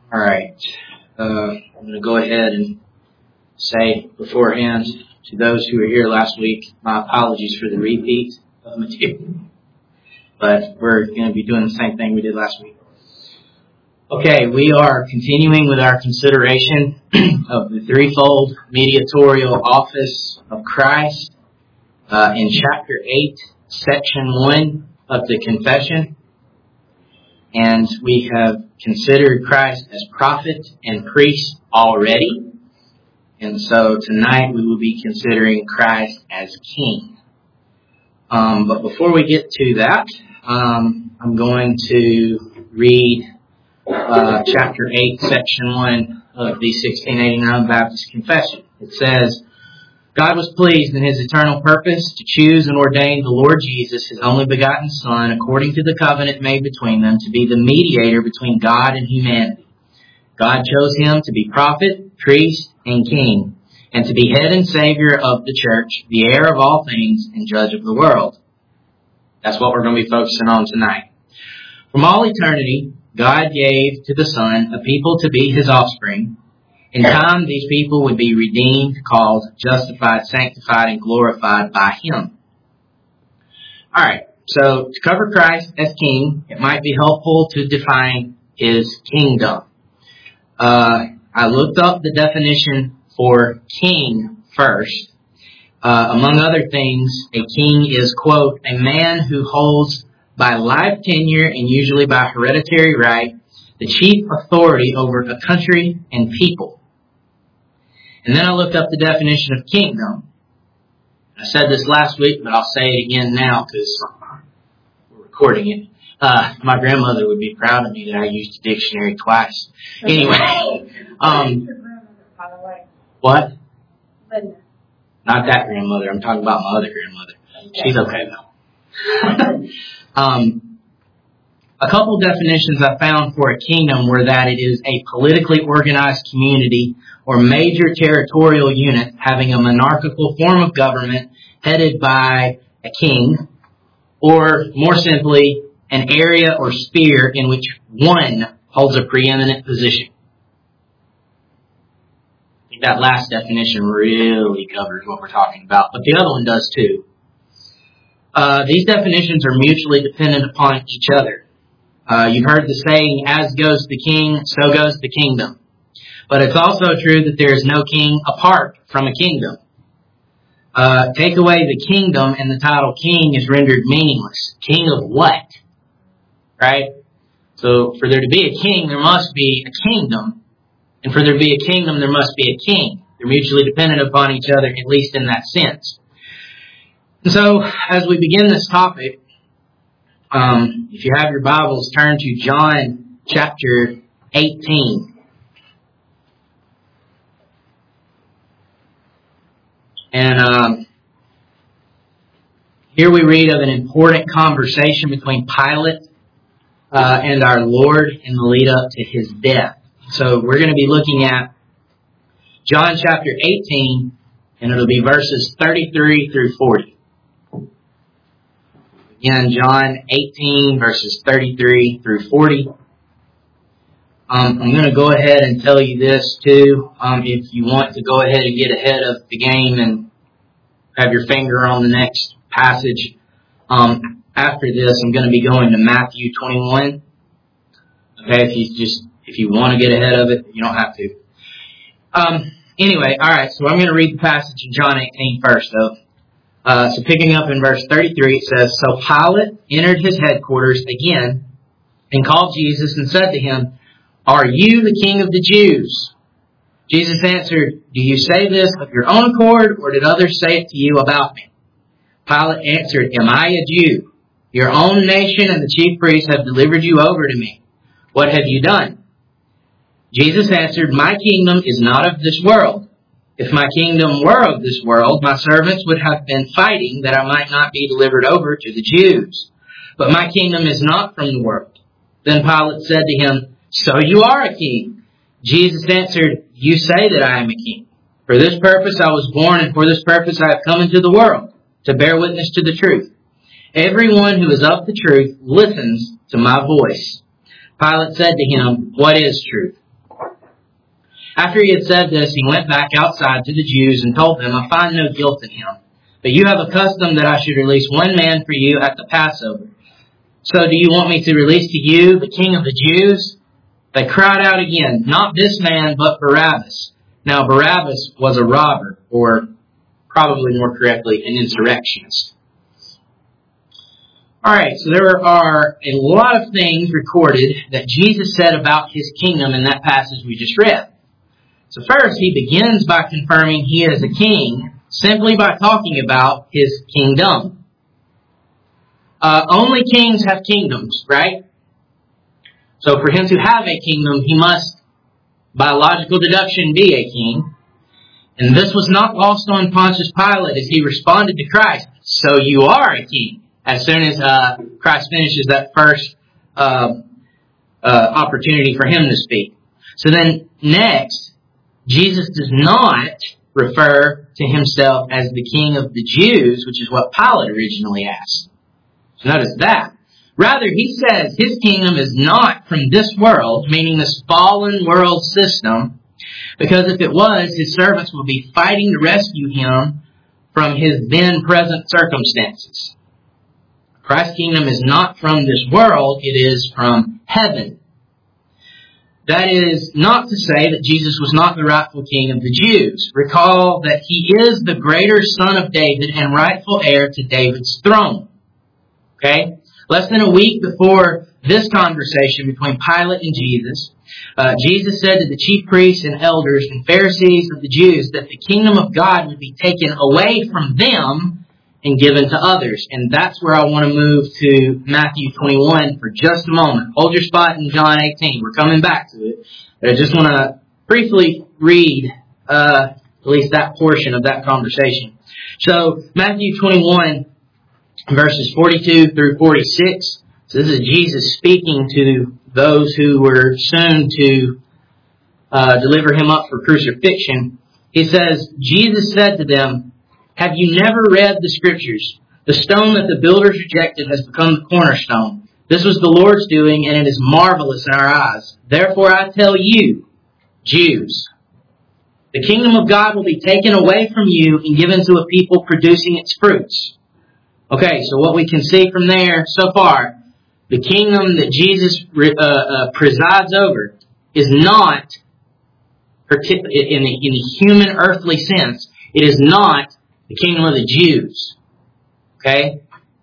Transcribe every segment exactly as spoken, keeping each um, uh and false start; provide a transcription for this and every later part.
All right. Uh, I'm going to go ahead and say beforehand to those who were here last week, my apologies for the repeat of material. But we're going to be doing the same thing we did last week. Okay, we are continuing with our consideration of the threefold mediatorial office of Christ uh, in chapter eight, section one of the confession. And we have considered Christ as prophet and priest already. And so tonight we will be considering Christ as king. Um, but before we get to that, um, I'm going to read uh, chapter eight, section one of the sixteen eighty-nine Baptist Confession. It says, God was pleased in His eternal purpose to choose and ordain the Lord Jesus, His only begotten Son, according to the covenant made between them, to be the mediator between God and humanity. God chose Him to be prophet, priest, and king, and to be head and savior of the church, the heir of all things, and judge of the world. That's what we're going to be focusing on tonight. From all eternity, God gave to the Son a people to be His offspring. In time, these people would be redeemed, called, justified, sanctified, and glorified by Him. Alright, so to cover Christ as king, it might be helpful to define His kingdom. Uh, I looked up the definition for king first. Uh, among other things, a king is, quote, a man who holds by life tenure and usually by hereditary right the chief authority over a country and people. And then I looked up the definition of kingdom. I said this last week, but I'll say it again now because we're recording it. Uh, my grandmother would be proud of me that I used the dictionary twice. Anyway, um, what? Not that grandmother. I'm talking about my other grandmother. She's okay though. um, a couple definitions I found for a kingdom were that it is a politically organized community or major territorial unit having a monarchical form of government headed by a king, or more simply, an area or sphere in which one holds a preeminent position. I think that last definition really covers what we're talking about, but the other one does too. Uh, these definitions are mutually dependent upon each other. Uh, you've heard the saying, as goes the king, so goes the kingdom. But it's also true that there is no king apart from a kingdom. Uh, take away the kingdom and the title king is rendered meaningless. King of what? Right? So for there to be a king, there must be a kingdom. And for there to be a kingdom, there must be a king. They're mutually dependent upon each other, at least in that sense. And so, as we begin this topic, um, if you have your Bibles, turn to John chapter eighteen. And um, here we read of an important conversation between Pilate uh, and our Lord in the lead up to His death. So we're going to be looking at John chapter eighteen, and it'll be verses thirty-three through forty. Again, John eighteen, verses thirty-three through forty. Um, I'm going to go ahead and tell you this too. Um, if you want to go ahead and get ahead of the game and have your finger on the next passage, um, after this, I'm going to be going to Matthew twenty-one. Okay, if you just if you want to get ahead of it, you don't have to. Um, anyway, all right. So I'm going to read the passage in John eighteen first, though. Uh, so picking up in verse thirty-three, it says, So Pilate entered his headquarters again and called Jesus and said to him, Are you the king of the Jews? Jesus answered, Do you say this of your own accord, or did others say it to you about me? Pilate answered, Am I a Jew? Your own nation and the chief priests have delivered you over to me. What have you done? Jesus answered, My kingdom is not of this world. If my kingdom were of this world, my servants would have been fighting that I might not be delivered over to the Jews. But my kingdom is not from the world. Then Pilate said to him, So you are a king. Jesus answered, You say that I am a king. For this purpose I was born, and for this purpose I have come into the world, to bear witness to the truth. Everyone who is of the truth listens to my voice. Pilate said to him, What is truth? After he had said this, he went back outside to the Jews and told them, I find no guilt in him. But you have a custom that I should release one man for you at the Passover. So do you want me to release to you the king of the Jews? They cried out again, not this man, but Barabbas. Now Barabbas was a robber, or probably more correctly, an insurrectionist. Alright, so there are a lot of things recorded that Jesus said about his kingdom in that passage we just read. So first, he begins by confirming he is a king simply by talking about his kingdom. Uh, only kings have kingdoms, right? So for him to have a kingdom, he must, by logical deduction, be a king. And this was not lost on Pontius Pilate as he responded to Christ, so you are a king, as soon as uh, Christ finishes that first uh, uh, opportunity for him to speak. So then next, Jesus does not refer to himself as the king of the Jews, which is what Pilate originally asked. So notice that. Rather, he says his kingdom is not from this world, meaning this fallen world system, because if it was, his servants would be fighting to rescue him from his then present circumstances. Christ's kingdom is not from this world, it is from heaven. That is not to say that Jesus was not the rightful king of the Jews. Recall that he is the greater son of David and rightful heir to David's throne. Okay? Less than a week before this conversation between Pilate and Jesus, uh, Jesus said to the chief priests and elders and Pharisees of the Jews that the kingdom of God would be taken away from them and given to others. And that's where I want to move to Matthew twenty-one for just a moment. Hold your spot in John eighteen. We're coming back to it. But I just want to briefly read uh, at least that portion of that conversation. So Matthew twenty-one, verses forty-two through forty-six. So this is Jesus speaking to those who were soon to uh, deliver him up for crucifixion. He says, Jesus said to them, have you never read the Scriptures? The stone that the builders rejected has become the cornerstone. This was the Lord's doing, and it is marvelous in our eyes. Therefore I tell you, Jews, the kingdom of God will be taken away from you and given to a people producing its fruits. Okay, so what we can see from there so far, the kingdom that Jesus uh, uh, presides over is not, in the, in the human earthly sense, it is not the kingdom of the Jews. Okay?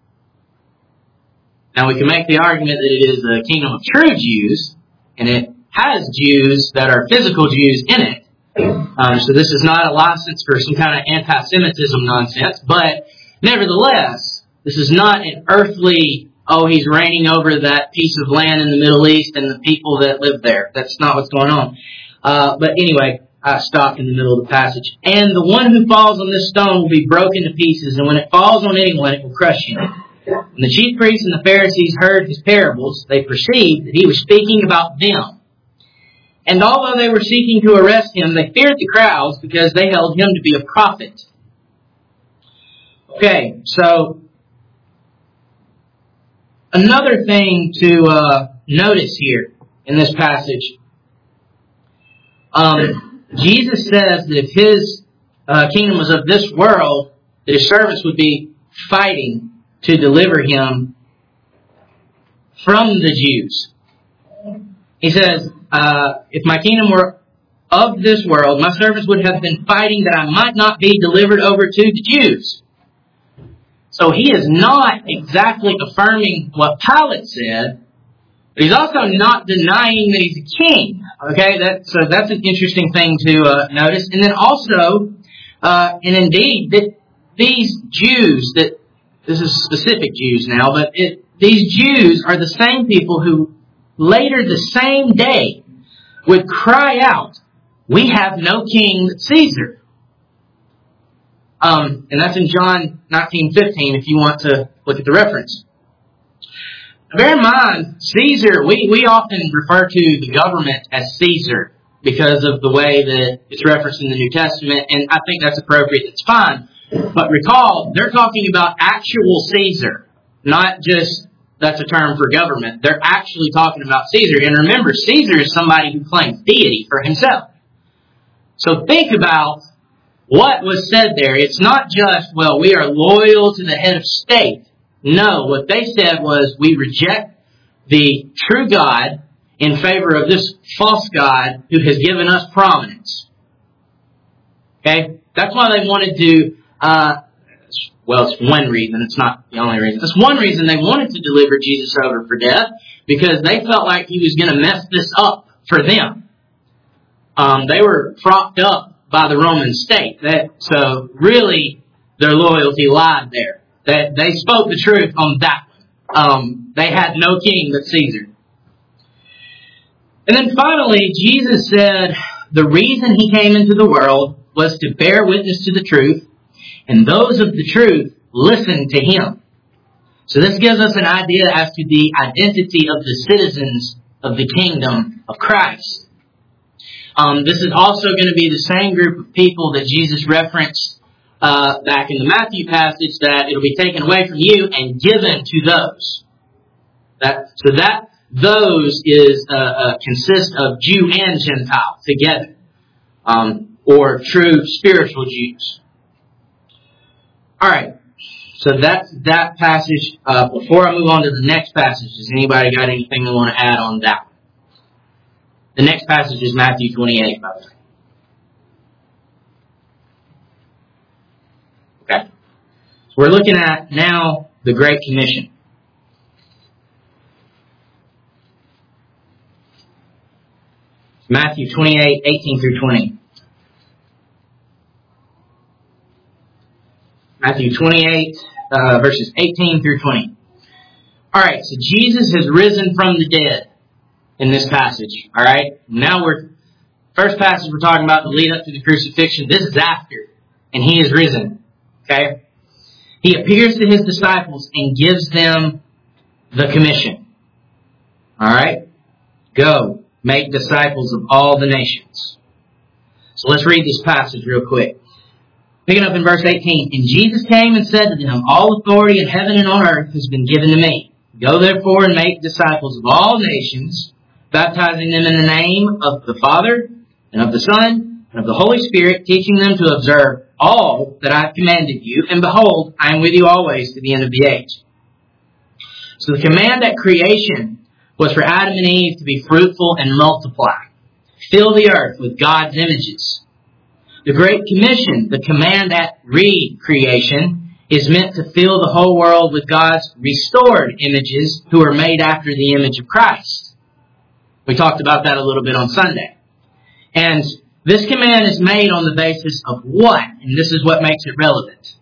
Now we can make the argument that it is the kingdom of true Jews, and it has Jews that are physical Jews in it. Um, so this is not a license for some kind of anti-Semitism nonsense, but nevertheless, this is not an earthly, oh, he's reigning over that piece of land in the Middle East and the people that live there. That's not what's going on. Uh, but anyway, I stopped in the middle of the passage. And the one who falls on this stone will be broken to pieces, and when it falls on anyone, it will crush him. When the chief priests and the Pharisees heard his parables, they perceived that he was speaking about them. And although they were seeking to arrest him, they feared the crowds because they held him to be a prophet. Okay, so another thing to uh, notice here in this passage. Um, Jesus says that if his uh, kingdom was of this world, that his servants would be fighting to deliver him from the Jews. He says, uh, if my kingdom were of this world, my servants would have been fighting that I might not be delivered over to the Jews. So he is not exactly affirming what Pilate said, but he's also not denying that he's a king. Okay, that, so that's an interesting thing to uh, notice. And then also, uh, and indeed, that these Jews, that this is specific Jews now, but it, these Jews are the same people who later the same day would cry out, we have no king but Caesar. Um, and that's in John nineteen fifteen if you want to look at the reference. Bear in mind, Caesar, we, we often refer to the government as Caesar because of the way that it's referenced in the New Testament, and I think that's appropriate, that's fine. But recall, they're talking about actual Caesar, not just that's a term for government. They're actually talking about Caesar. And remember, Caesar is somebody who claims deity for himself. So think about what was said there. It's not just, well, we are loyal to the head of state. No, what they said was we reject the true God in favor of this false God who has given us prominence. Okay? That's why they wanted to, uh, well, it's one reason. It's not the only reason. It's one reason they wanted to deliver Jesus over for death, because they felt like he was going to mess this up for them. Um, they were propped up by the Roman state. That, so really, their loyalty lied there. That they spoke the truth on that one. Um, they had no king but Caesar. And then finally, Jesus said the reason he came into the world was to bear witness to the truth, and those of the truth listen to him. So this gives us an idea as to the identity of the citizens of the kingdom of Christ. Um, this is also going to be the same group of people that Jesus referenced uh, back in the Matthew passage, that it'll be taken away from you and given to those. That so that those is uh, uh, consists of Jew and Gentile together, um, or true spiritual Jews. All right. So that's that passage. Uh, before I move on to the next passage, does anybody got anything they want to add on that one? The next passage is Matthew twenty-eight, by the way. Okay. So we're looking at now the Great Commission. Matthew twenty-eight, eighteen through twenty. Matthew twenty-eight, uh, verses eighteen through twenty. Alright, so Jesus has risen from the dead in this passage. Alright, now we're, first passage we're talking about the lead up to the crucifixion. This is after, and he is risen. Okay? He appears to his disciples and gives them the commission. Alright? Go, make disciples of all the nations. So let's read this passage real quick. Picking up in verse eighteen. And Jesus came and said to them, all authority in heaven and on earth has been given to me. Go therefore and make disciples of all nations, baptizing them in the name of the Father, and of the Son, and of the Holy Spirit, teaching them to observe all that I have commanded you. And behold, I am with you always to the end of the age. So the command at creation was for Adam and Eve to be fruitful and multiply. Fill the earth with God's images. The Great Commission, the command at re-creation, is meant to fill the whole world with God's restored images who are made after the image of Christ. We talked about that a little bit on Sunday. And this command is made on the basis of what? And this is what makes it relevant.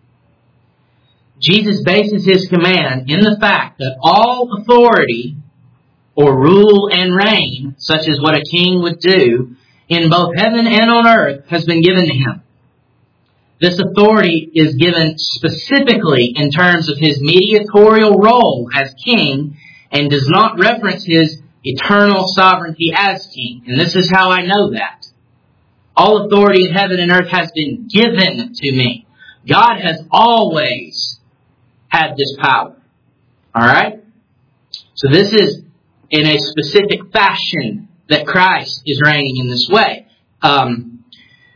Jesus bases his command in the fact that all authority or rule and reign, such as what a king would do, in both heaven and on earth has been given to him. This authority is given specifically in terms of his mediatorial role as king and does not reference his eternal sovereignty as king. And this is how I know that. All authority in heaven and earth has been given to me. God has always had this power. Alright? So this is in a specific fashion that Christ is reigning in this way. Um,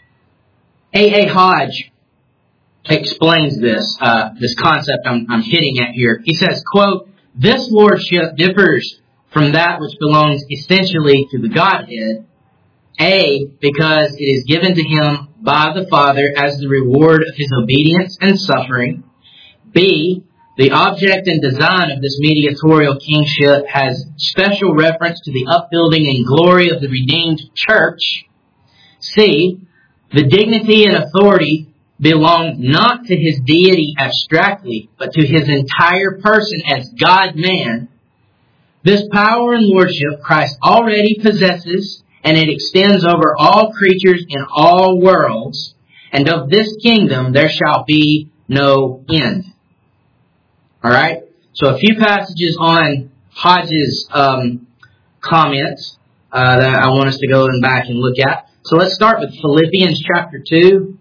A A Hodge explains this, uh, this concept I'm, I'm hitting at here. He says, quote, this lordship differs from that which belongs essentially to the Godhead. A, because it is given to him by the Father as the reward of his obedience and suffering. B, the object and design of this mediatorial kingship has special reference to the upbuilding and glory of the redeemed church. C, the dignity and authority belong not to his deity abstractly, but to his entire person as God-man. This power and lordship Christ already possesses, and it extends over all creatures in all worlds, and of this kingdom there shall be no end. Alright? So a few passages on Hodge's um, comments uh, that I want us to go and back and look at. So let's start with Philippians chapter two.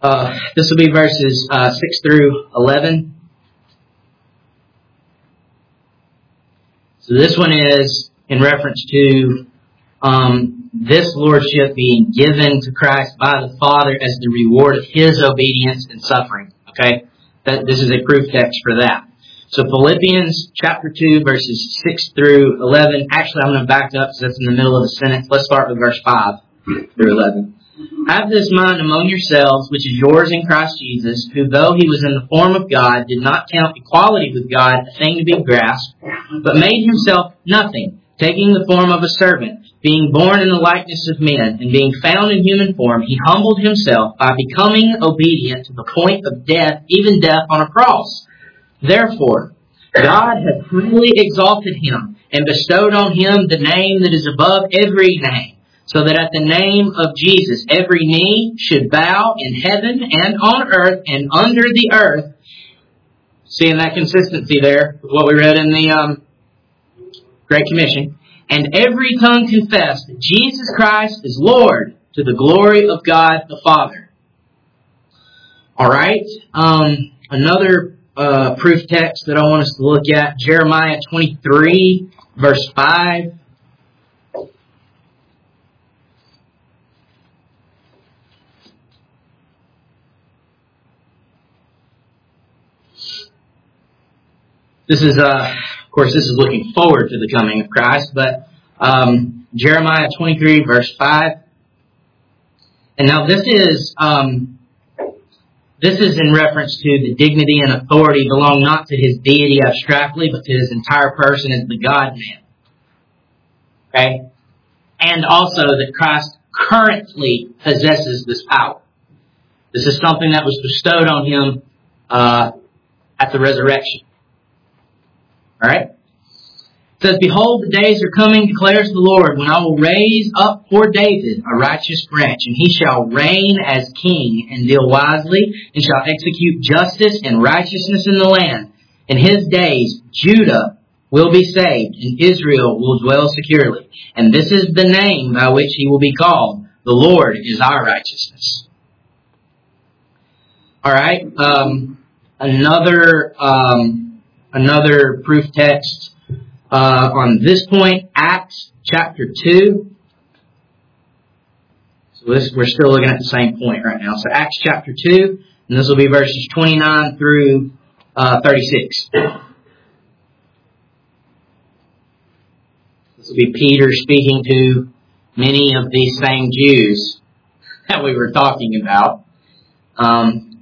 Uh, this will be verses uh, six through eleven. So this one is in reference to um, this lordship being given to Christ by the Father as the reward of His obedience and suffering. Okay, that this is a proof text for that. So Philippians chapter two, verses six through eleven. Actually, I'm going to back up because that's in the middle of the sentence. Let's start with verse five through eleven. Have this mind among yourselves, which is yours in Christ Jesus, who though He was in the form of God, did not count equality with God a thing to be grasped, but made Himself nothing, taking the form of a servant, being born in the likeness of men, and being found in human form, He humbled Himself by becoming obedient to the point of death, even death on a cross. Therefore, God hath highly exalted Him, and bestowed on Him the name that is above every name, so that at the name of Jesus every knee should bow in heaven and on earth and under the earth. Seeing that consistency there with what we read in the um, Great Commission. And every tongue confess that Jesus Christ is Lord, to the glory of God the Father. Alright, um, another uh, proof text that I want us to look at, Jeremiah twenty-three, verse five. This is, uh, of course, this is looking forward to the coming of Christ, but um, Jeremiah twenty-three, verse five. And now this is um, this is in reference to the dignity and authority belong not to His deity abstractly, but to His entire person as the God-man. Okay? And also that Christ currently possesses this power. This is something that was bestowed on Him uh, at the resurrection. Alright? It says, Behold, the days are coming, declares the Lord, when I will raise up for David a righteous branch, and he shall reign as king, and deal wisely, and shall execute justice and righteousness in the land. In his days, Judah will be saved, and Israel will dwell securely. And this is the name by which he will be called. The Lord is our righteousness. Alright, um, another... Um, Another proof text uh, on this point, Acts chapter two. So this, we're still looking at the same point right now. So Acts chapter two, and this will be verses twenty-nine through uh, thirty-six. This will be Peter speaking to many of these same Jews that we were talking about. Um,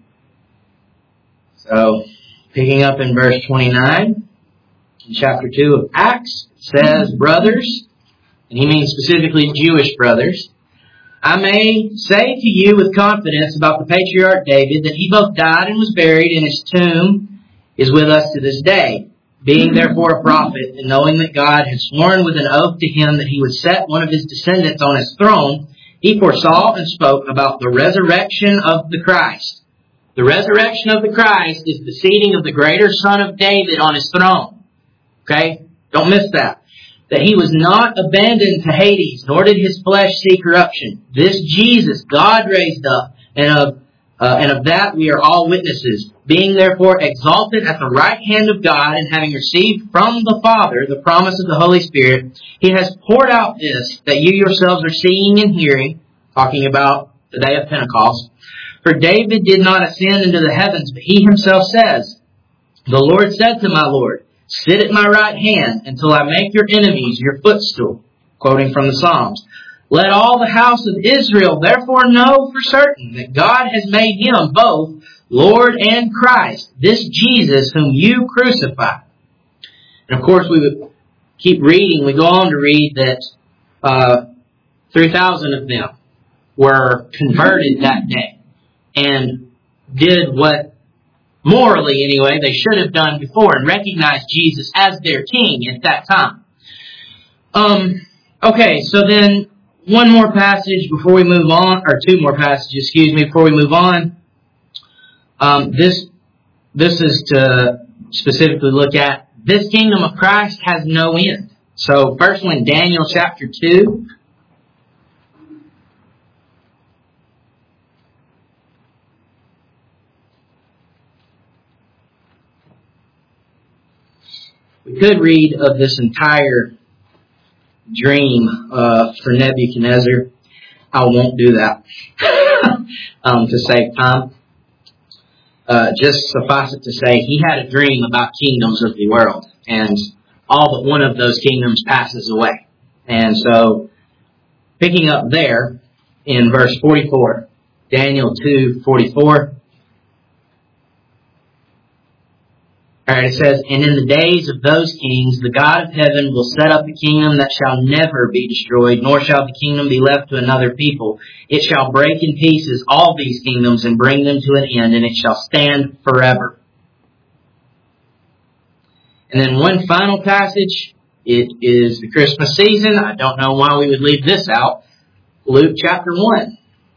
so... Picking up in verse twenty-nine, in chapter two of Acts, it says, Brothers, and he means specifically Jewish brothers, I may say to you with confidence about the patriarch David that he both died and was buried, and his tomb is with us to this day. Being therefore a prophet, and knowing that God had sworn with an oath to him that he would set one of his descendants on his throne, he foresaw and spoke about the resurrection of the Christ. The resurrection of the Christ is the seating of the greater Son of David on His throne. Okay? Don't miss that. That He was not abandoned to Hades, nor did His flesh see corruption. This Jesus God raised up, and of, uh, and of that we are all witnesses. Being therefore exalted at the right hand of God, and having received from the Father the promise of the Holy Spirit, He has poured out this, that you yourselves are seeing and hearing, talking about the day of Pentecost. For David did not ascend into the heavens, but he himself says, The Lord said to my Lord, Sit at my right hand until I make your enemies your footstool. Quoting from the Psalms. Let all the house of Israel therefore know for certain that God has made Him both Lord and Christ, this Jesus whom you crucified. And of course we would keep reading. We go on to read that uh, three thousand of them were converted that day. And did what, morally anyway, they should have done before and recognized Jesus as their king at that time. Um, okay, so then one more passage before we move on, or two more passages, excuse me, before we move on. Um, this, this is to specifically look at, this kingdom of Christ has no end. So first one, Daniel chapter two. We could read of this entire dream uh, for Nebuchadnezzar. I won't do that um, to save time. Uh, just suffice it to say, he had a dream about kingdoms of the world, and all but one of those kingdoms passes away. And so, picking up there in verse forty-four, Daniel two forty-four. Alright, it says, "And in the days of those kings, the God of heaven will set up a kingdom that shall never be destroyed, nor shall the kingdom be left to another people. It shall break in pieces all these kingdoms and bring them to an end, and it shall stand forever." And then one final passage. It is the Christmas season. I don't know why we would leave this out. Luke chapter one.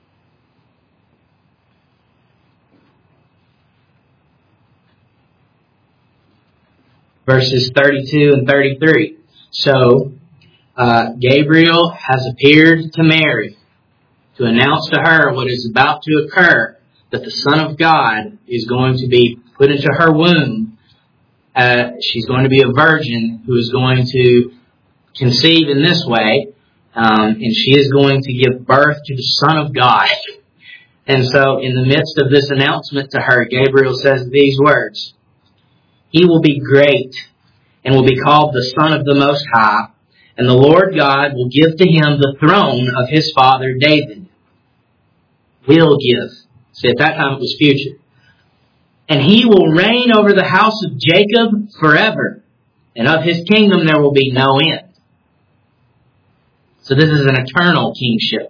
Verses thirty-two and thirty-three. So, uh, Gabriel has appeared to Mary to announce to her what is about to occur, that the Son of God is going to be put into her womb. Uh, she's going to be a virgin who is going to conceive in this way, um, and she is going to give birth to the Son of God. And so, in the midst of this announcement to her, Gabriel says these words, "He will be great and will be called the Son of the Most High, and the Lord God will give to him the throne of his father David." Will give. See, at that time it was future. "And he will reign over the house of Jacob forever, and of his kingdom there will be no end." So this is an eternal kingship.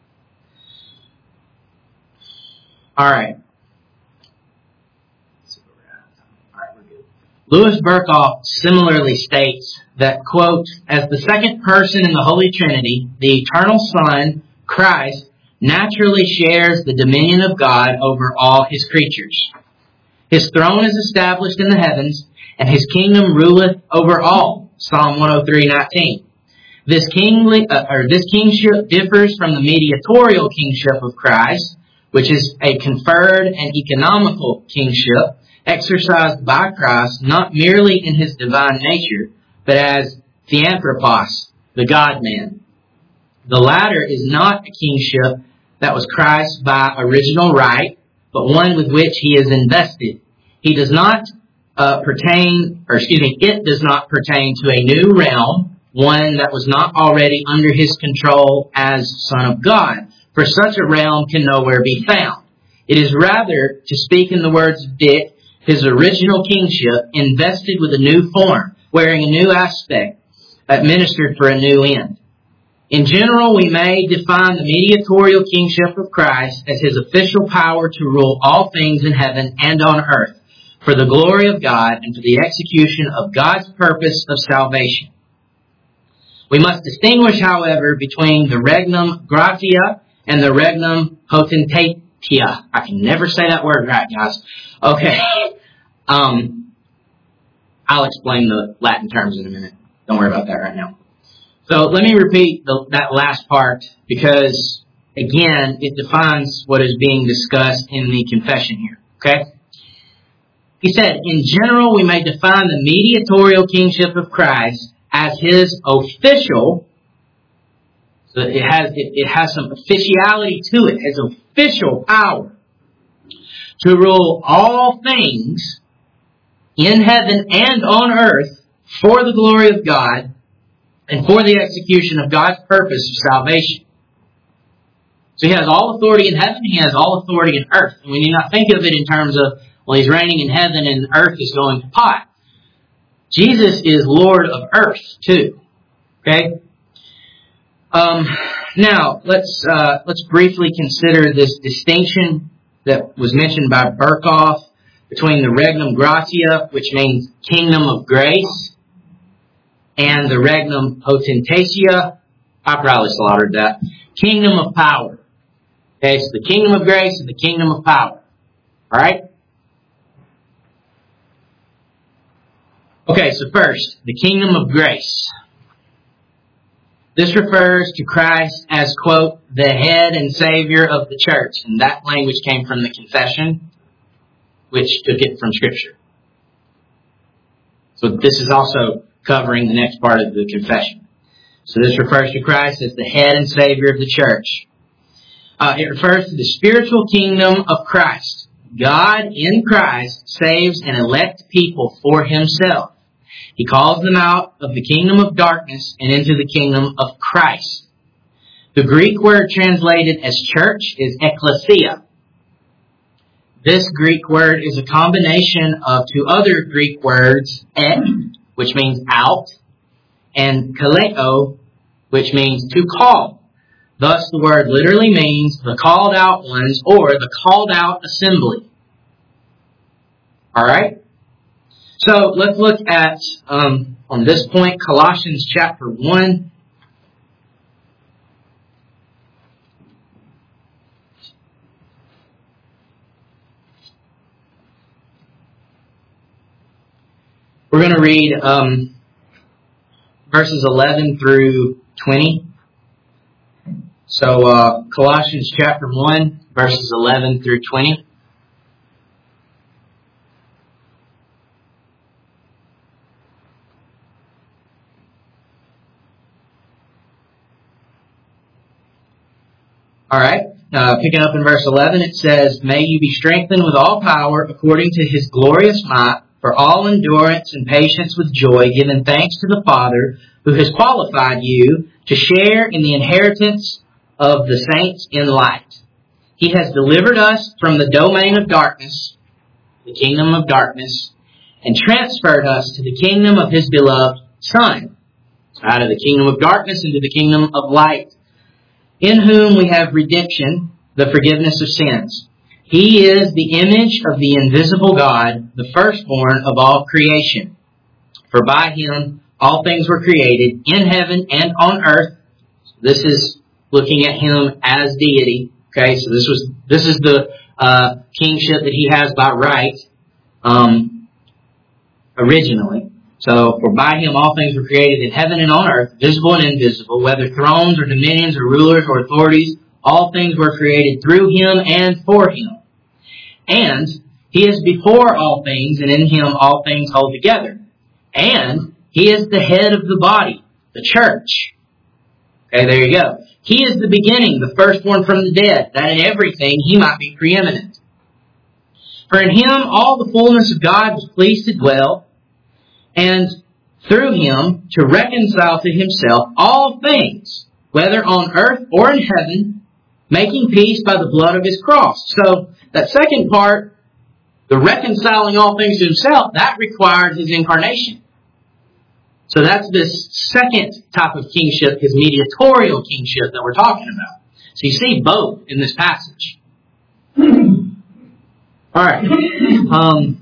Alright. Louis Berkhoff similarly states that, quote, "As the second person in the Holy Trinity, the eternal Son, Christ, naturally shares the dominion of God over all his creatures. His throne is established in the heavens, and his kingdom ruleth over all." Psalm one oh three nineteen. This kingly, uh, or this kingship differs from the mediatorial kingship of Christ, which is a conferred and economical kingship exercised by Christ not merely in his divine nature, but as Theanthropos, the God-man. The latter is not a kingship that was Christ's by original right, but one with which he is invested. He does not uh, pertain, or excuse me, it does not pertain to a new realm, one that was not already under his control as Son of God, for such a realm can nowhere be found. It is rather, to speak in the words of Dick, his original kingship invested with a new form, wearing a new aspect, administered for a new end. In general, we may define the mediatorial kingship of Christ as his official power to rule all things in heaven and on earth, for the glory of God and for the execution of God's purpose of salvation. We must distinguish, however, between the regnum gratia and the regnum potentatia. I can never say that word right, guys. Okay. Um, I'll explain the Latin terms in a minute. Don't worry about that right now. So let me repeat the, that last part because, again, it defines what is being discussed in the confession here. Okay? He said, in general, we may define the mediatorial kingship of Christ as his official, so it has, it, it has some officiality to it, his official power to rule all things in heaven and on earth for the glory of God and for the execution of God's purpose of salvation. So he has all authority in heaven, he has all authority in earth. And we need not think of it in terms of, well, he's reigning in heaven and earth is going to pot. Jesus is Lord of earth, too. Okay? Um, now, let's uh, let's briefly consider this distinction that was mentioned by Berkhoff between the regnum gratia, which means kingdom of grace, and the regnum potentatia, I probably slaughtered that, kingdom of power. Okay, so the kingdom of grace and the kingdom of power. Alright? Okay, so first, the kingdom of grace. This refers to Christ as, quote, the head and Savior of the church. And that language came from the confession, which took it from Scripture. So this is also covering the next part of the confession. So this refers to Christ as the head and Savior of the church. Uh, it refers to the spiritual kingdom of Christ. God in Christ saves and elects people for himself. He calls them out of the kingdom of darkness and into the kingdom of Christ. The Greek word translated as church is ekklesia. This Greek word is a combination of two other Greek words, ek, which means out, and kaleo, which means to call. Thus, the word literally means the called out ones or the called out assembly. Alright? So, let's look at, um, on this point, Colossians chapter one. We're going to read um, verses eleven through twenty. So, uh, Colossians chapter one, verses eleven through twenty. Alright, uh, picking up in verse eleven, it says, "May you be strengthened with all power according to his glorious might, for all endurance and patience with joy, giving thanks to the Father, who has qualified you to share in the inheritance of the saints in light. He has delivered us from the domain of darkness, the kingdom of darkness, and transferred us to the kingdom of his beloved Son." Out of the kingdom of darkness into the kingdom of light. "In whom we have redemption, the forgiveness of sins. He is the image of the invisible God, the firstborn of all creation. For by him all things were created, in heaven and on earth." This is looking at him as deity. Okay, so this was this is the uh, kingship that he has by right um, originally. So, "For by him all things were created in heaven and on earth, visible and invisible, whether thrones or dominions or rulers or authorities, all things were created through him and for him. And he is before all things, and in him all things hold together. And he is the head of the body, the church." Okay, there you go. "He is the beginning, the firstborn from the dead, that in everything he might be preeminent. For in him all the fullness of God was pleased to dwell, and through him to reconcile to himself all things, whether on earth or in heaven, making peace by the blood of his cross." So, that second part, the reconciling all things to himself, that required his incarnation. So that's this second type of kingship, his mediatorial kingship that we're talking about. So you see both in this passage. Alright. Um,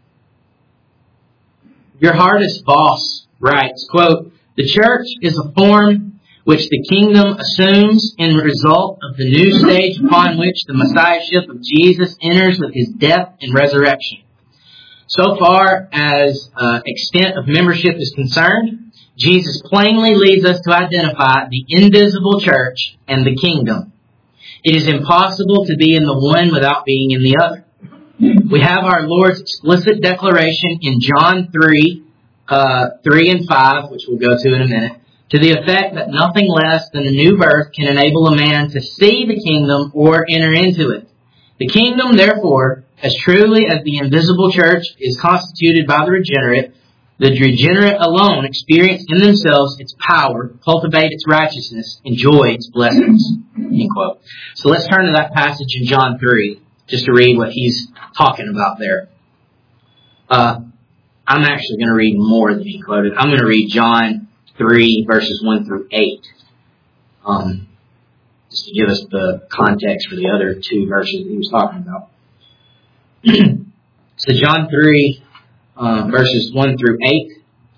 your hardest boss writes, quote, "The church is a form which the kingdom assumes in result of the new stage upon which the Messiahship of Jesus enters with his death and resurrection. So far as uh, extent of membership is concerned, Jesus plainly leads us to identify the invisible church and the kingdom. It is impossible to be in the one without being in the other. We have our Lord's explicit declaration in John three, uh, three and five, which we'll go to in a minute, to the effect that nothing less than a new birth can enable a man to see the kingdom or enter into it. The kingdom, therefore, as truly as the invisible church is constituted by the regenerate, the regenerate alone experience in themselves its power, cultivate its righteousness, enjoy its blessings." End quote. So let's turn to that passage in John three, just to read what he's talking about there. Uh, I'm actually going to read more than he quoted. I'm going to read John three, verses one through eight. Um, just to give us the context for the other two verses that he was talking about. So John three, uh, verses one through eight.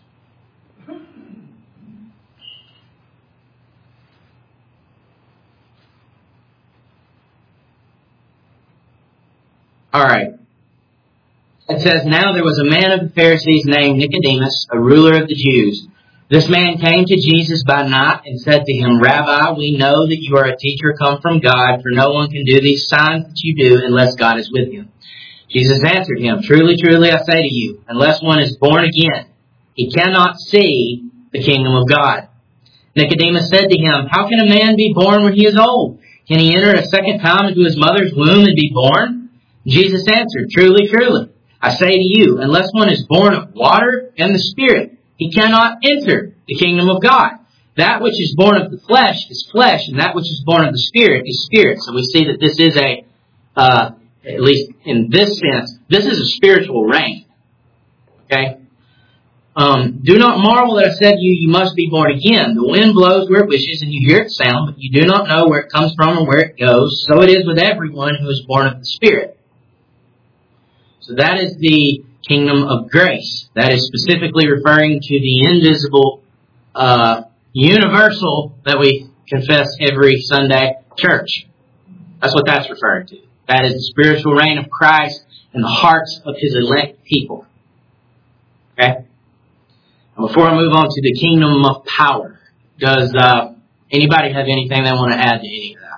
Alright. It says, "Now there was a man of the Pharisees named Nicodemus, a ruler of the Jews. This man came to Jesus by night and said to him, 'Rabbi, we know that you are a teacher come from God, for no one can do these signs that you do unless God is with him.' Jesus answered him, 'Truly, truly, I say to you, unless one is born again, He cannot see the kingdom of God. Nicodemus said to him, how can a man be born when he is old? Can he enter a second time into his mother's womb and be born? Jesus answered, truly, truly, I say to you, unless one is born of water and the Spirit, he cannot enter the kingdom of God. That which is born of the flesh is flesh, and that which is born of the Spirit is spirit. So we see that this is a, uh, at least in this sense, this is a spiritual reign. Okay? Um, do not marvel that I said to you, you must be born again. The wind blows where it wishes, and you hear its sound, but you do not know where it comes from and where it goes. So it is with everyone who is born of the Spirit. So that is the kingdom of grace. That is specifically referring to the invisible, uh, universal that we confess every Sunday, church. That's what that's referring to. That is the spiritual reign of Christ in the hearts of His elect people. Okay? Now before I move on to the kingdom of power, does uh, anybody have anything they want to add to any of that?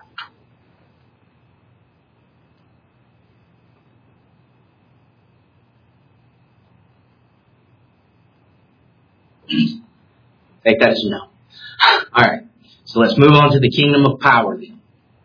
Take that as a no. Alright, so let's move on to the kingdom of power then.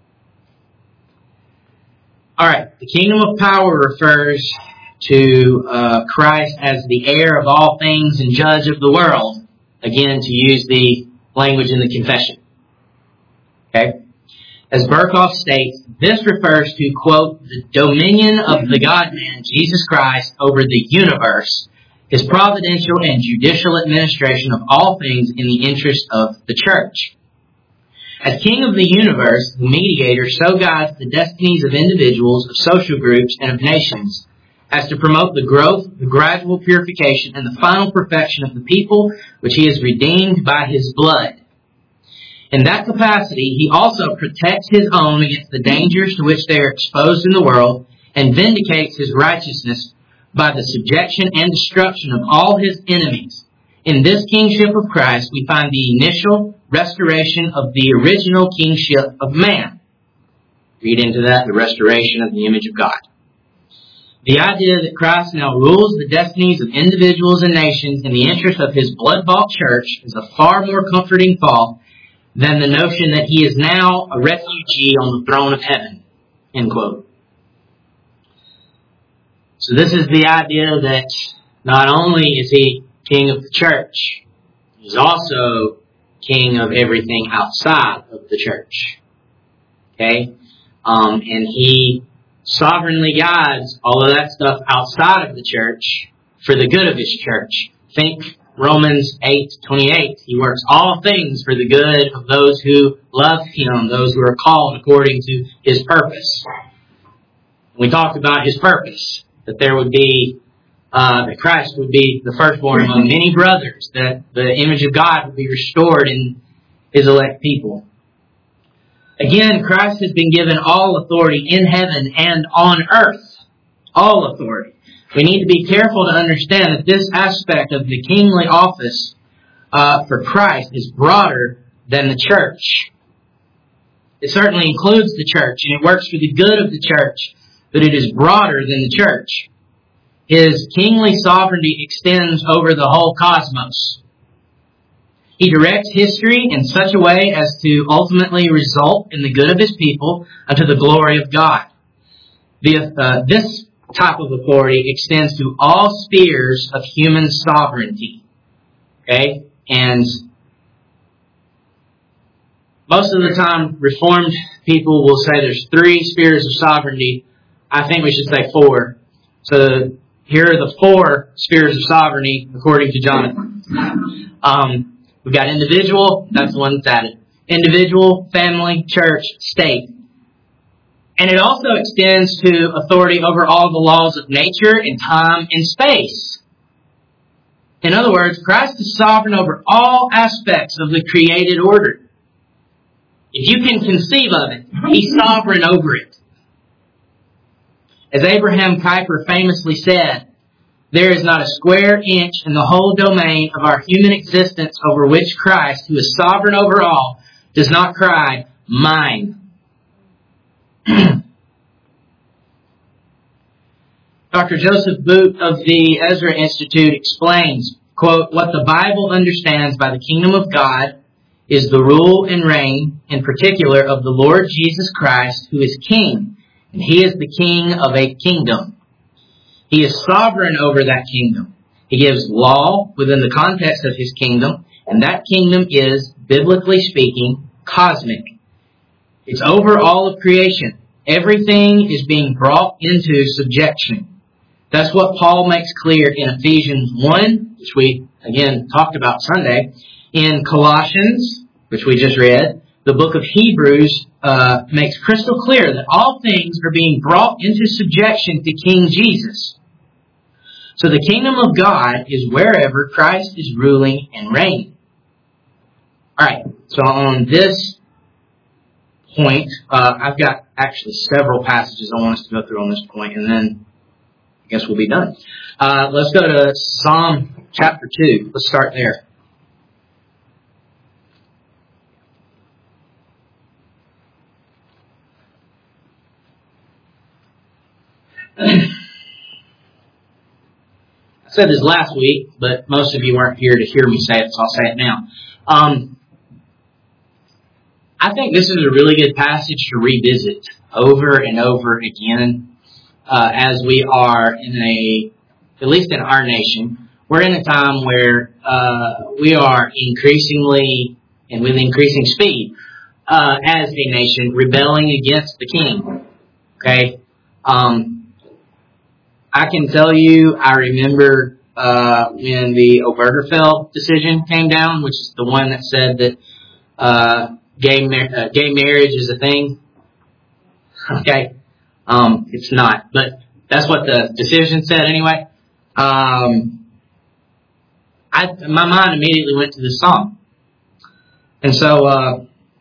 Alright, the kingdom of power refers to uh, Christ as the heir of all things and judge of the world. Again, to use the language in the confession. Okay? As Berkhoff states, this refers to, quote, the dominion of the God-man, Jesus Christ, over the universe, His providential and judicial administration of all things in the interest of the church. As King of the universe, the mediator so guides the destinies of individuals, of social groups, and of nations, as to promote the growth, the gradual purification, and the final perfection of the people which He has redeemed by His blood. In that capacity, He also protects His own against the dangers to which they are exposed in the world, and vindicates His righteousness by the subjection and destruction of all His enemies. In this kingship of Christ, we find the initial restoration of the original kingship of man. Read into that, the restoration of the image of God. The idea that Christ now rules the destinies of individuals and nations in the interest of His blood-bought church is a far more comforting thought than the notion that He is now a refugee on the throne of heaven. End quote. So this is the idea that not only is He King of the church, He's also King of everything outside of the church. Okay? Um, and He sovereignly guides all of that stuff outside of the church for the good of His church. Think Romans eight twenty-eight. He works all things for the good of those who love Him, those who are called according to His purpose. We talked about His purpose, that there would be, uh, that Christ would be the firstborn among many brothers, that the image of God would be restored in His elect people. Again, Christ has been given all authority in heaven and on earth. All authority. We need to be careful to understand that this aspect of the kingly office uh, for Christ is broader than the church. It certainly includes the church, and it works for the good of the church, but it is broader than the church. His kingly sovereignty extends over the whole cosmos. He directs history in such a way as to ultimately result in the good of His people unto the glory of God. The, uh, this type of authority extends to all spheres of human sovereignty. Okay? And most of the time, Reformed people will say there's three spheres of sovereignty. I think we should say four. So here are the four spheres of sovereignty according to Jonathan. Um, we've got individual, that's the one that's added. Individual, family, church, state. And it also extends to authority over all the laws of nature and time and space. In other words, Christ is sovereign over all aspects of the created order. If you can conceive of it, He's sovereign over it. As Abraham Kuyper famously said, there is not a square inch in the whole domain of our human existence over which Christ, who is sovereign over all, does not cry, mine. Doctor Joseph Boot of the Ezra Institute explains, quote, what the Bible understands by the kingdom of God is the rule and reign, in particular, of the Lord Jesus Christ, who is King, and He is the King of a kingdom. He is sovereign over that kingdom. He gives law within the context of His kingdom, and that kingdom is, biblically speaking, cosmic. It's over all of creation. Everything is being brought into subjection. That's what Paul makes clear in Ephesians one, which we, again, talked about Sunday. In Colossians, which we just read, the book of Hebrews uh, makes crystal clear that all things are being brought into subjection to King Jesus. So the kingdom of God is wherever Christ is ruling and reigning. Alright, so on this point, uh, I've got actually several passages I want us to go through on this point, and then I guess we'll be done. Uh, let's go to Psalm chapter two. Let's start there. I said this last week, but most of you weren't here to hear me say it, so I'll say it now. Um, I think this is a really good passage to revisit over and over again uh, as we are in a, at least in our nation, we're in a time where uh, we are increasingly, and with increasing speed, uh, as a nation, rebelling against the king. Okay? Um, I can tell you, I remember uh, when the Obergefell decision came down, which is the one that said that uh, gay mar- uh, gay marriage is a thing. Okay, um, it's not, but that's what the decision said anyway. Um, I my mind immediately went to this song, and so uh,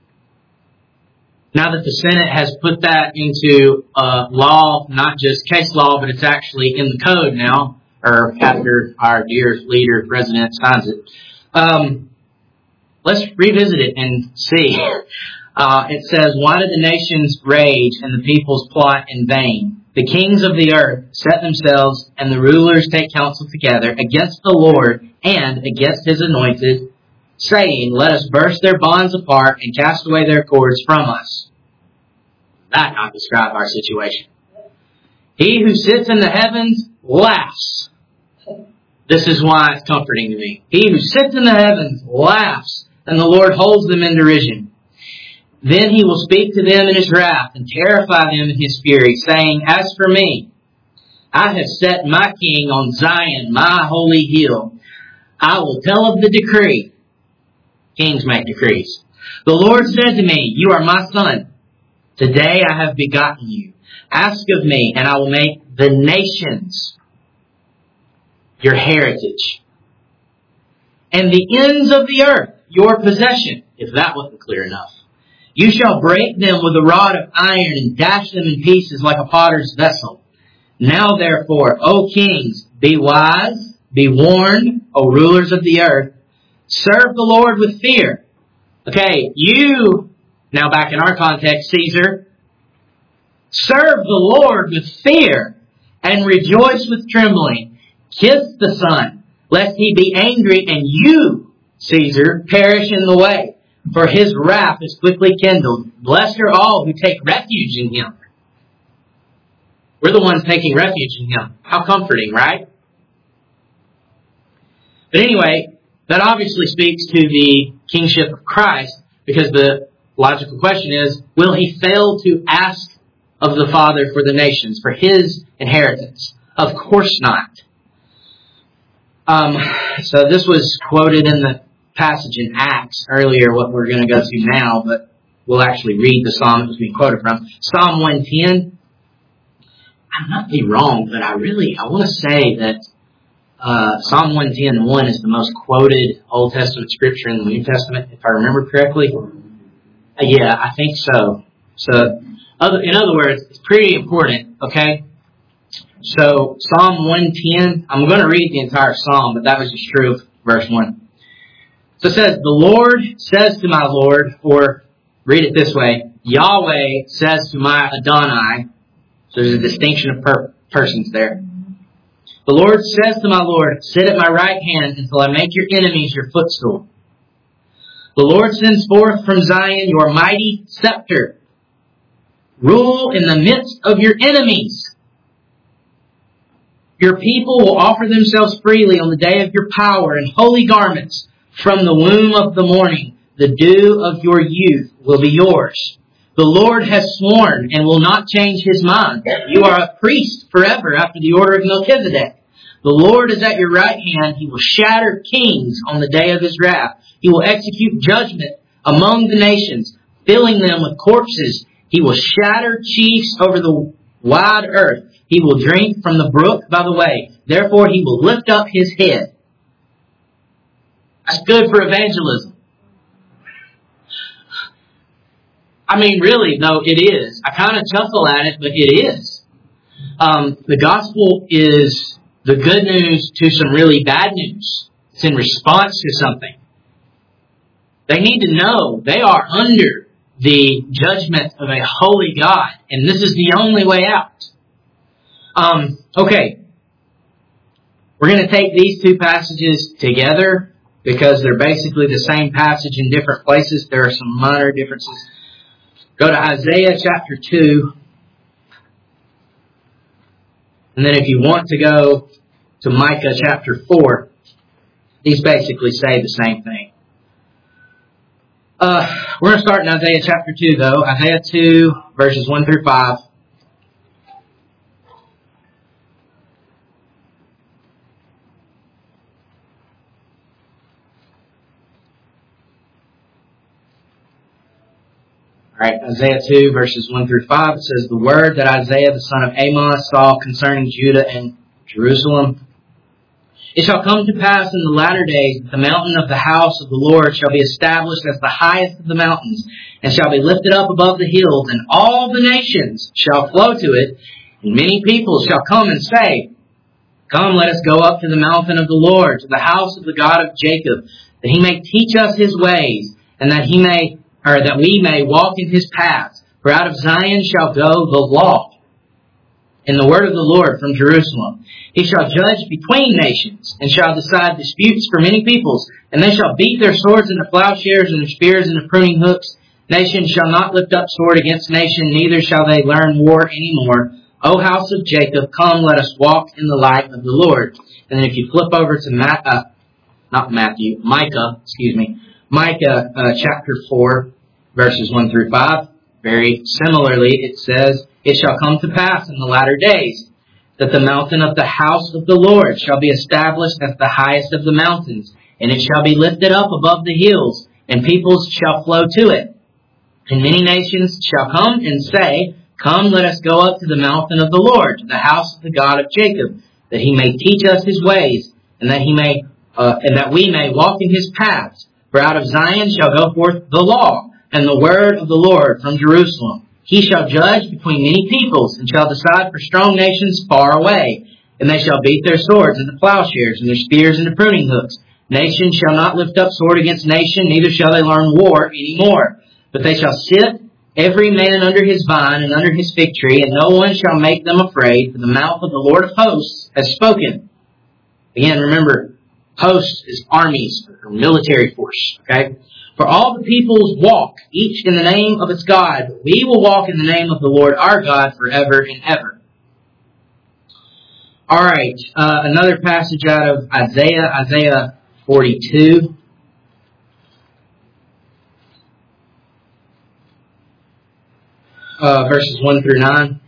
now that the Senate has put that into uh, law, not just case law, but it's actually in the code now, or after our dear leader, President, signs it, um, let's revisit it and see. Uh, it says, why do the nations rage and the peoples plot in vain? The kings of the earth set themselves and the rulers take counsel together against the Lord and against His anointed, saying, let us burst their bonds apart and cast away their cords from us. That not describe our situation. He who sits in the heavens laughs. This is why it's comforting to me. He who sits in the heavens laughs, and the Lord holds them in derision. Then He will speak to them in His wrath and terrify them in His fury, saying, as for me, I have set my king on Zion, my holy hill. I will tell of the decree. Kings make decrees. The Lord said to me, you are my son. Today I have begotten you. Ask of me, and I will make the nations your heritage, and the ends of the earth your possession, if that wasn't clear enough. You shall break them with a rod of iron and dash them in pieces like a potter's vessel. Now therefore, O kings, be wise, be warned, O rulers of the earth. Serve the Lord with fear. Okay, you, now back in our context, Caesar, serve the Lord with fear and rejoice with trembling. Kiss the Son, lest He be angry and you, Caesar, perish in the way. For His wrath is quickly kindled. Blessed are all who take refuge in Him. We're the ones taking refuge in Him. How comforting, right? But anyway, that obviously speaks to the kingship of Christ, because the logical question is, will He fail to ask of the Father for the nations, for His inheritance? Of course not. Um, so this was quoted in the passage in Acts earlier, what we're going to go to now, but we'll actually read the psalm that was being quoted from. Psalm one ten. I might be wrong, but I really, I want to say that uh, Psalm one ten one is the most quoted Old Testament scripture in the New Testament, if I remember correctly. Uh, yeah, I think so. So, other, in other words, it's pretty important, okay? So, Psalm one ten, I'm going to read the entire psalm, but that was just true of verse one. So it says, the Lord says to my Lord, or read it this way, Yahweh says to my Adonai, so there's a distinction of per- persons there, The Lord says to my Lord, sit at my right hand until I make your enemies your footstool. The Lord sends forth from Zion your mighty scepter. Rule in the midst of your enemies. Your people will offer themselves freely on the day of your power in holy garments. From the womb of the morning, the dew of your youth will be yours. The Lord has sworn and will not change his mind. You are a priest forever after the order of Melchizedek. The Lord is at your right hand. He will shatter kings on the day of his wrath. He will execute judgment among the nations, filling them with corpses. He will shatter chiefs over the wide earth. He will drink from the brook by the way. Therefore he will lift up his head. That's good for evangelism. I mean, really, though, it is. I kind of chuckle at it, but it is. Um, the gospel is the good news to some really bad news. It's in response to something. They need to know they are under the judgment of a holy God, and this is the only way out. Um, okay. We're going to take these two passages together because they're basically the same passage in different places. There are some minor differences. Go to Isaiah chapter two. And then if you want to go to Micah chapter four, these basically say the same thing. Uh, we're going to start in Isaiah chapter two, though. Isaiah two, verses one through five. Alright, Isaiah two, verses one through five, it says, the word that Isaiah the son of Amos saw concerning Judah and Jerusalem. It shall come to pass in the latter days that the mountain of the house of the Lord shall be established as the highest of the mountains, and shall be lifted up above the hills, and all the nations shall flow to it, and many people shall come and say, come, let us go up to the mountain of the Lord, to the house of the God of Jacob, that he may teach us his ways, and that he may or that we may walk in his paths. For out of Zion shall go the law, and the word of the Lord from Jerusalem. He shall judge between nations, and shall decide disputes for many peoples. And they shall beat their swords into plowshares, and their spears into pruning hooks. Nation shall not lift up sword against nation, neither shall they learn war any more. O house of Jacob, come, let us walk in the light of the Lord. And then if you flip over to Ma- uh, not Matthew, Micah, excuse me, Micah uh, chapter four, verses one through five, very similarly, it says, it shall come to pass in the latter days that the mountain of the house of the Lord shall be established as the highest of the mountains, and it shall be lifted up above the hills, and peoples shall flow to it. And many nations shall come and say, come, let us go up to the mountain of the Lord, to the house of the God of Jacob, that he may teach us his ways, and that he may, uh, and that we may walk in his paths. For out of Zion shall go forth the law, and the word of the Lord from Jerusalem. He shall judge between many peoples, and shall decide for strong nations far away. And they shall beat their swords into plowshares, and their spears into pruning hooks. Nation shall not lift up sword against nation, neither shall they learn war any more. But they shall sit, every man under his vine and under his fig tree, and no one shall make them afraid, for the mouth of the Lord of hosts has spoken. Again, remember, hosts is armies, or military force, okay? For all the peoples walk, each in the name of its God. But we will walk in the name of the Lord our God forever and ever. Alright, uh, another passage out of Isaiah, Isaiah forty-two. Uh, verses one through nine.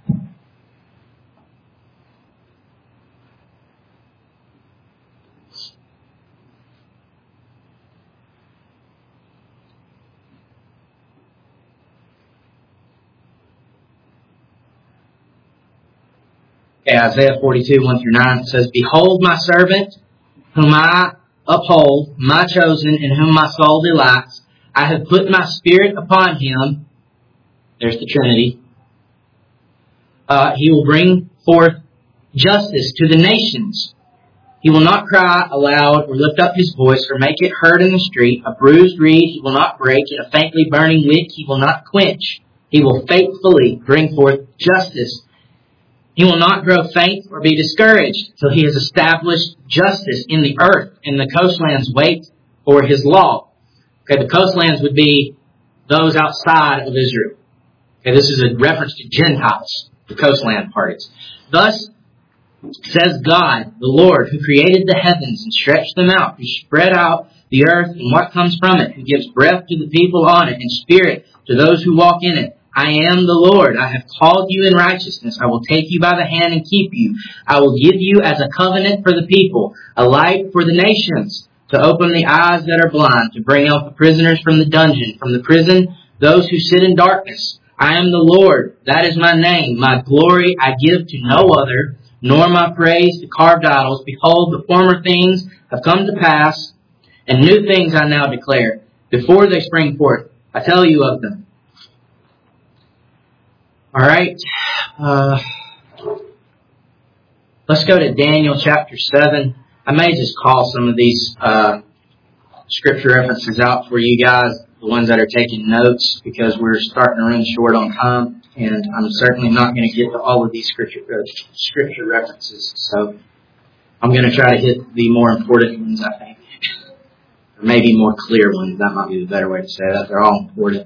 Okay, Isaiah forty-two, one through nine says, behold my servant, whom I uphold, my chosen, in whom my soul delights. I have put my spirit upon him. There's the Trinity. Uh, he will bring forth justice to the nations. He will not cry aloud or lift up his voice or make it heard in the street. A bruised reed he will not break, and a faintly burning wick he will not quench. He will faithfully bring forth justice He will not grow faint or be discouraged till he has established justice in the earth, and the coastlands wait for his law. Okay, the coastlands would be those outside of Israel. Okay, this is a reference to Gentiles, the coastland parties. Thus says God, the Lord, who created the heavens and stretched them out, who spread out the earth and what comes from it, who gives breath to the people on it and spirit to those who walk in it. I am the Lord. I have called you in righteousness. I will take you by the hand and keep you. I will give you as a covenant for the people, a light for the nations, to open the eyes that are blind, to bring out the prisoners from the dungeon, from the prison, those who sit in darkness. I am the Lord. That is my name. My glory I give to no other, nor my praise to carved idols. Behold, the former things have come to pass, and new things I now declare. Before they spring forth, I tell you of them. All right. Uh, let's go to Daniel chapter seven. I may just call some of these uh, scripture references out for you guys, the ones that are taking notes, because we're starting to run short on time, and I'm certainly not going to get to all of these scripture uh, scripture references. So I'm going to try to hit the more important ones, I think, or maybe more clear ones. That might be the better way to say that. They're all important.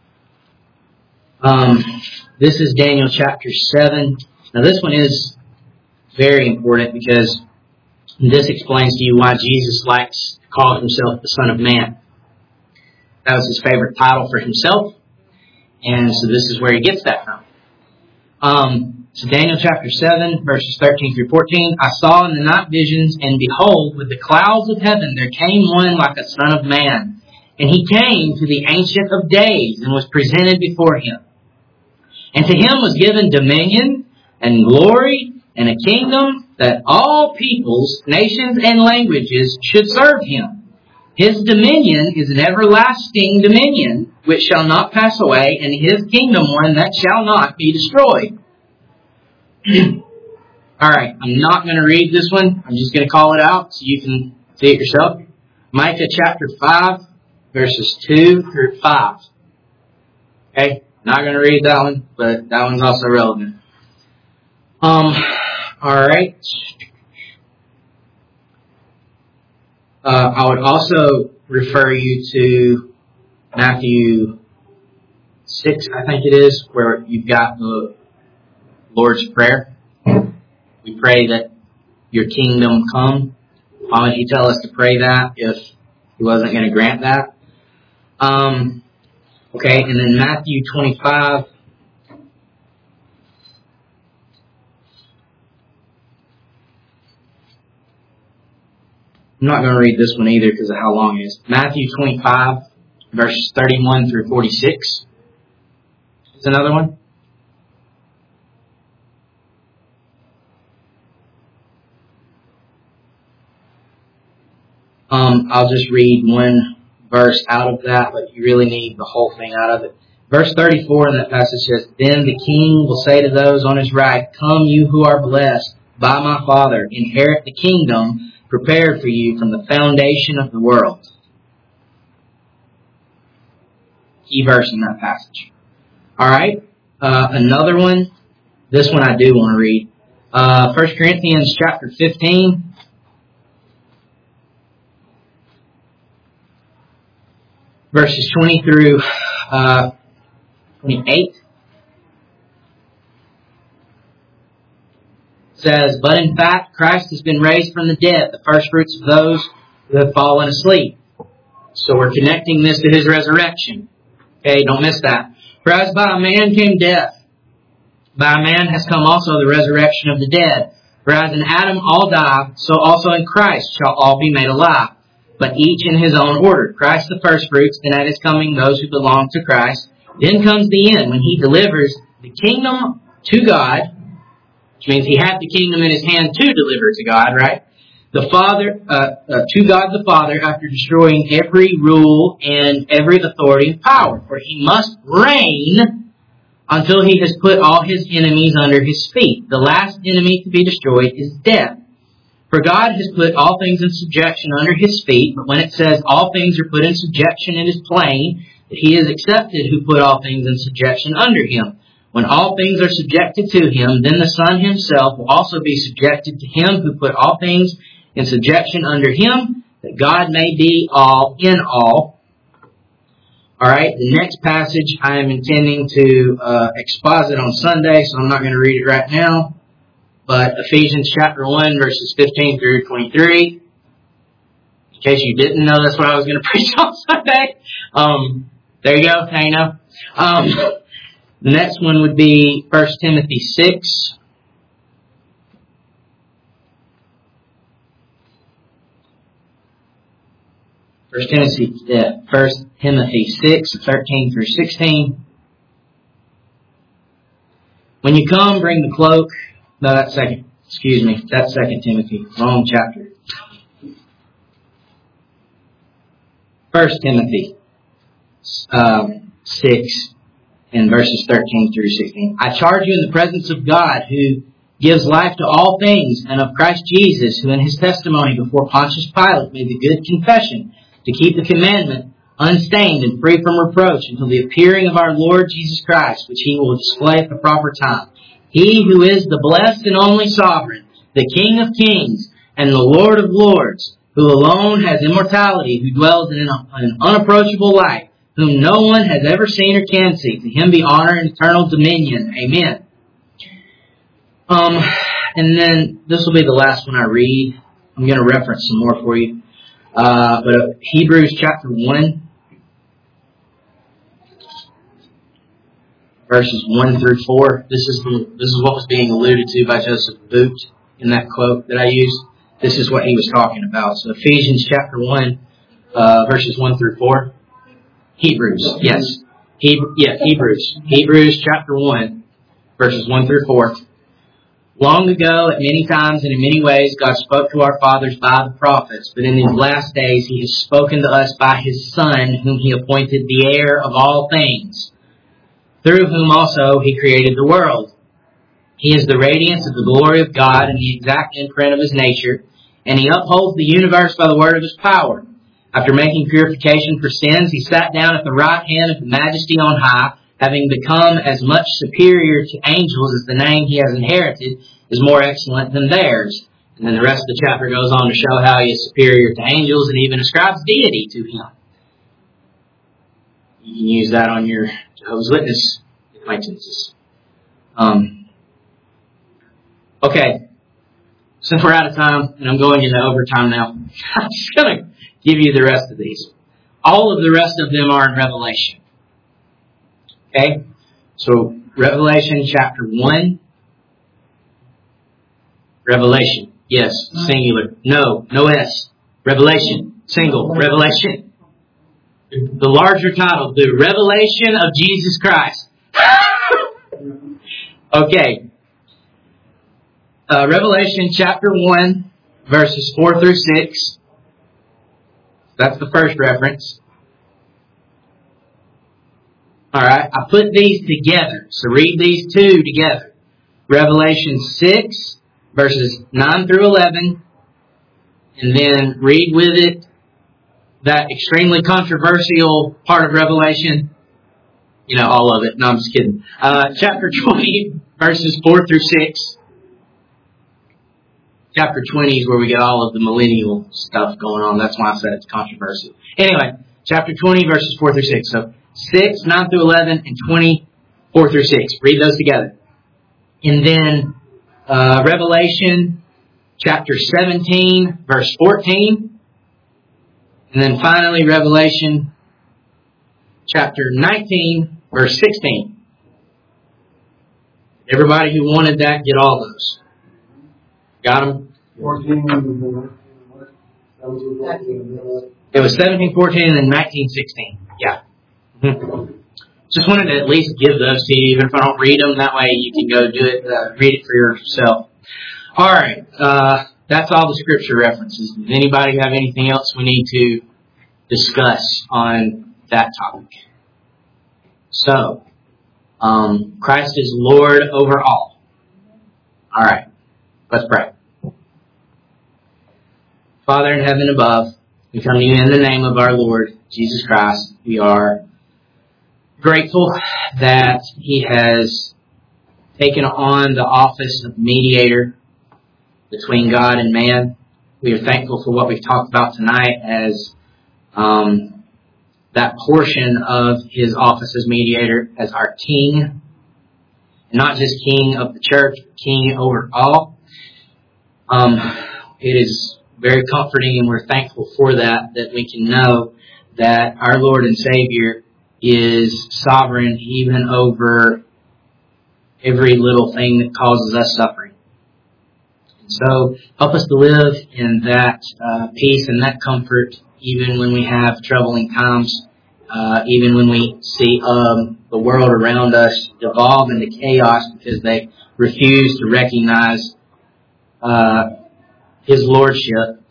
Um, this is Daniel chapter seven. Now this one is very important because this explains to you why Jesus likes to call himself the Son of Man. That was his favorite title for himself, and so this is where he gets that from. Um, so Daniel chapter seven, verses thirteen through fourteen. I saw in the night visions, and behold, with the clouds of heaven there came one like a son of man. And he came to the Ancient of Days, and was presented before him. And to him was given dominion and glory and a kingdom, that all peoples, nations, and languages should serve him. His dominion is an everlasting dominion, which shall not pass away, and his kingdom one that shall not be destroyed. All right, I'm not going to read this one. I'm just going to call it out so you can see it yourself. Micah chapter five, verses two through five. Okay, not going to read that one, but that one's also relevant. Um, all right. Uh, I would also refer you to Matthew six, I think it is, where you've got the Lord's Prayer. We pray that your kingdom come. Why would he tell us to pray that if he wasn't going to grant that? Um, okay, and then Matthew twenty-five. I'm not going to read this one either because of how long it is. Matthew twenty-five, verses thirty-one through forty-six. Is another one. Um, I'll just read one verse out of that, but you really need the whole thing out of it. Verse thirty-four in that passage says, Then the king will say to those on his right, Come, you who are blessed by my Father, inherit the kingdom prepared for you from the foundation of the world. Key verse in that passage. All right, uh, another one. This one I do want to read. Uh, First Corinthians chapter fifteen. Verses twenty through uh, twenty-eight. Says, But in fact, Christ has been raised from the dead, the first fruits of those who have fallen asleep. So we're connecting this to his resurrection. Okay, don't miss that. For as by a man came death, by a man has come also the resurrection of the dead. For as in Adam all die, so also in Christ shall all be made alive, but each in his own order. Christ the first fruits, then at his coming those who belong to Christ. Then comes the end, when he delivers the kingdom to God, which means he had the kingdom in his hand to deliver to God, right? The Father, uh, uh, to God the Father, after destroying every rule and every authority and power. For he must reign until he has put all his enemies under his feet. The last enemy to be destroyed is death. For God has put all things in subjection under his feet, but when it says all things are put in subjection, it is plain that he is accepted who put all things in subjection under him. When all things are subjected to him, then the Son himself will also be subjected to him who put all things in subjection under him, that God may be all in all. Alright, the next passage I am intending to uh, exposit on Sunday, so I'm not going to read it right now. But Ephesians chapter one, verses fifteen through twenty-three. In case you didn't know, that's what I was going to preach on Sunday. Um, there you go, now you know. Um, the next one would be First Timothy six. First Timothy, yeah, First Timothy six, thirteen through sixteen. When you come, bring the cloak. No, that's second. Excuse me, that's Second Timothy. Wrong chapter. First Timothy um, six and verses thirteen through sixteen. I charge you in the presence of God, who gives life to all things, and of Christ Jesus, who in his testimony before Pontius Pilate made the good confession to keep the commandment unstained and free from reproach until the appearing of our Lord Jesus Christ, which he will display at the proper time. He who is the blessed and only sovereign, the King of kings, and the Lord of lords, who alone has immortality, who dwells in an unapproachable light, whom no one has ever seen or can see. To him be honor and eternal dominion. Amen. Um, and then this will be the last one I read. I'm going to reference some more for you. Uh, but Hebrews chapter one, verses one through four. This is the this is what was being alluded to by Joseph Boot in that quote that I used. This is what he was talking about. So Ephesians chapter one, uh, verses one through four. Hebrews, yes, Hebrew, yeah, Hebrews, Hebrews chapter one, verses one through four. Long ago, at many times and in many ways, God spoke to our fathers by the prophets, but in these last days He has spoken to us by His Son, whom He appointed the heir of all things, through whom also He created the world. He is the radiance of the glory of God and the exact imprint of His nature, and He upholds the universe by the word of His power. After making purification for sins, He sat down at the right hand of the Majesty on high, having become as much superior to angels as the name He has inherited is more excellent than theirs. And then the rest of the chapter goes on to show how He is superior to angels and even ascribes deity to Him. You can use that on your Jehovah's Witness acquaintances. Um, okay, since we're out of time and I'm going into overtime now, I'm just going to give you the rest of these. All of the rest of them are in Revelation. Okay, so Revelation chapter one. Revelation, yes, singular. No, no S. Revelation, single. Revelation. The larger title, the Revelation of Jesus Christ. Okay. Uh, Revelation chapter one, verses four through six. That's the first reference. Alright, I put these together. So read these two together. Revelation six, verses nine through eleven. And then read with it that extremely controversial part of Revelation. You know, all of it. No, I'm just kidding. Uh, chapter twenty, verses four through six. Chapter twenty is where we get all of the millennial stuff going on. That's why I said it's controversial. Anyway, chapter twenty, verses four through six. So, six, nine through eleven, and twenty, four through six. Read those together. And then uh, Revelation chapter seventeen, verse fourteen. And then finally Revelation chapter nineteen, verse sixteen. Everybody who wanted that, get all those. Got them? fourteen. It was seventeen, fourteen, and then nineteen, sixteen. Yeah. Just wanted to at least give those to you, even if I don't read them. That way you can go do it, uh, read it for yourself. All right, uh, that's all the scripture references. Does anybody have anything else we need to discuss on that topic? So, um, Christ is Lord over all. All right, let's pray. Father in heaven above, we come to you in the name of our Lord Jesus Christ. We are grateful that He has taken on the office of mediator between God and man. We are thankful for what we've talked about tonight as um, that portion of his office as mediator, as our king. Not just king of the church, but king over all. Um, it is very comforting, and we're thankful for that, that we can know that our Lord and Savior is sovereign even over every little thing that causes us suffering. And so help us to live in that uh, peace and that comfort even when we have troubling times, uh, even when we see um, the world around us devolve into chaos because they refuse to recognize uh, His Lordship.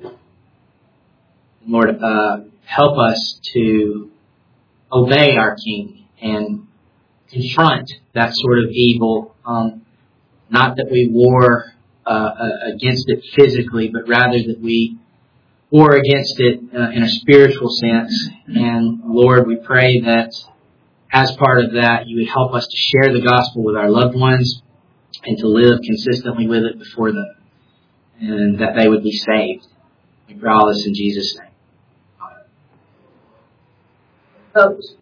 Lord, uh, help us to obey our King and confront that sort of evil. Um, not that we war uh, against it physically, but rather that we war against it uh, in a spiritual sense. And Lord, we pray that as part of that, you would help us to share the gospel with our loved ones and to live consistently with it before them, and that they would be saved. We pray all this in Jesus' name. Folks,